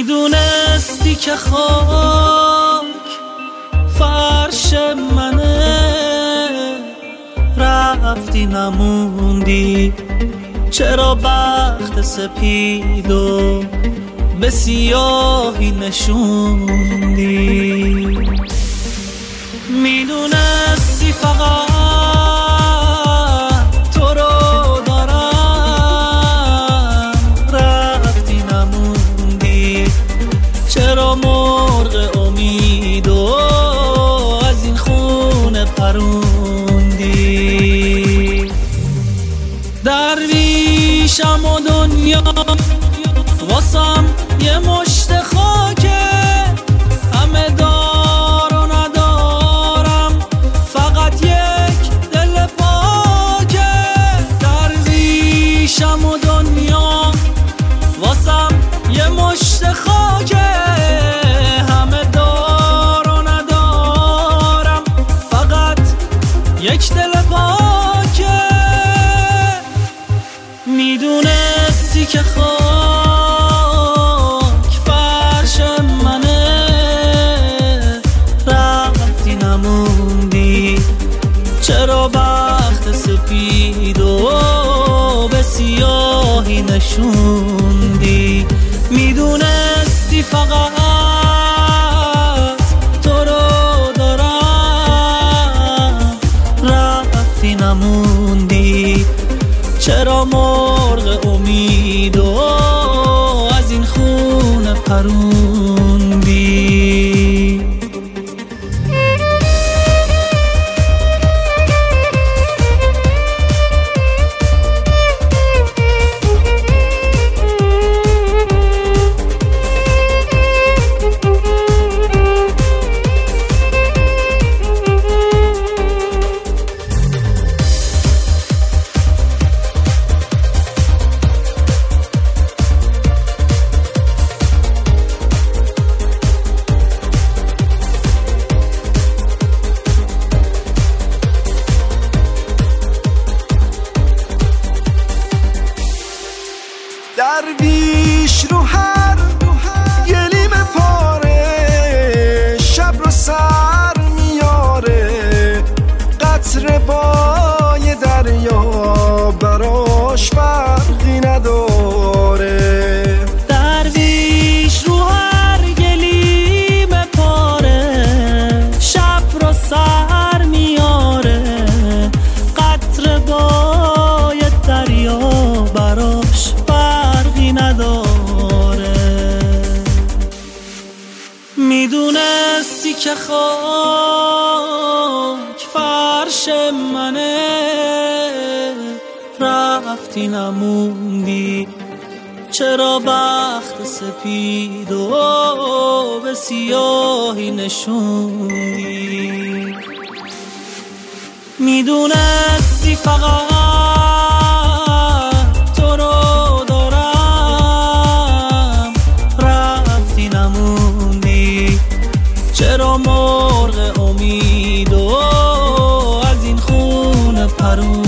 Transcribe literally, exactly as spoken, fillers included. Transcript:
میدونستی که خاک فرش منه، رفتی نموندی. چرا بخت سپیدو به سیاهی نشوندی؟ میدونستی فقط تو رو دارم، رفتی نموندی. چرا مرغ امیدو از این خونه پروندی؟ درویشم و دنیا واسم یه مشت خاکه، همه دار و ندارم، فقط یک دل پاکه. درویشم و دنیا واسم یه مشت خاکه، همه دار و ندارم، فقط یک دل پاکه. میدونستی که خاک فرش منه، رفتی نموندی. چرا بخت سپیدو به سیاهی نشوندی؟ میدونستی فقط تو رو دارم، رفتی نموندی. چرا مرغ امیدو از این خونه پروندی؟ درویش رو هر گلیم پاره، شب رو سر میاره. قطره بای دریا براش فرقی نداره. درویش رو هر گلیم پاره، شب رو سر میاره. قطره بای دریا براش نداره. میدونستی که خاک فرش منه، رفتی نموندی. چرا بخت سپیدو به سیاهی نشوندی؟ میدونستی فقط چرا مرغ امیدو از این خونه پرون